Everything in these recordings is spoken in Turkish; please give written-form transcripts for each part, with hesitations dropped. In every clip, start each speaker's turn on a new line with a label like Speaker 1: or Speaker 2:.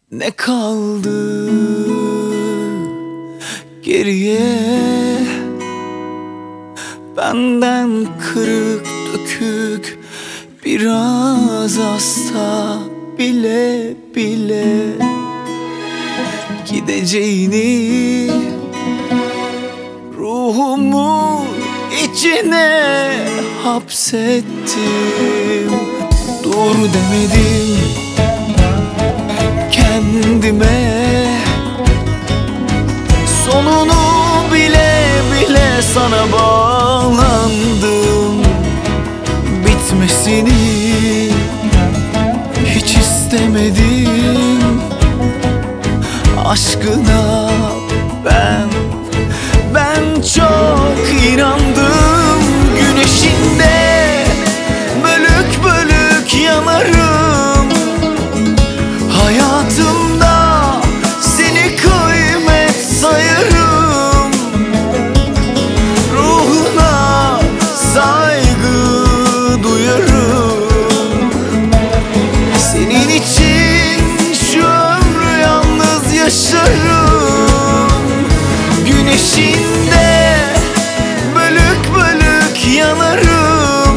Speaker 1: Ne kaldı geriye? Benden kırık dökük, biraz hasta bile bile gideceğini ruhumun içine hapsettim. Dur demedim kendime, sonunu bile bile sana bağlandım. Bitmesini hiç istemedim. Aşkına ben çok inandım. Güneşinde bölük bölük yanarım. Hayatımda seni kıymet sayarım. Ruhuna saygı duyarım. Senin için şu ömrü yalnız yaşarım. Güneşinde bölük bölük yanarım.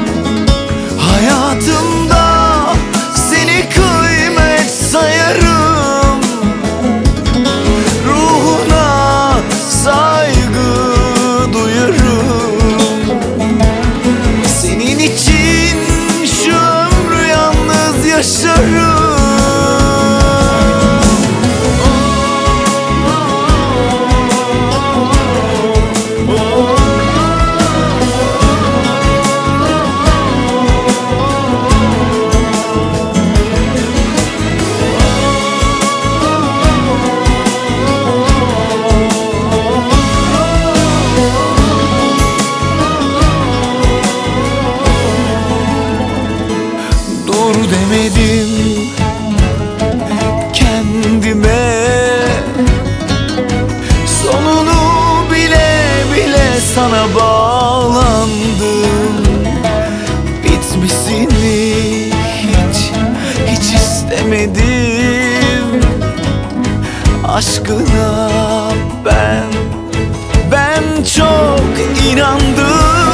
Speaker 1: Hayatımda seni kıymet sayarım. Ruhuna saygı duyarım. Senin için şu ömrü yalnız yaşarım. Dur demedim kendime, sonunu bile bile sana bağlandım. Bitmesini hiç istemedim. Aşkına ben çok inandım.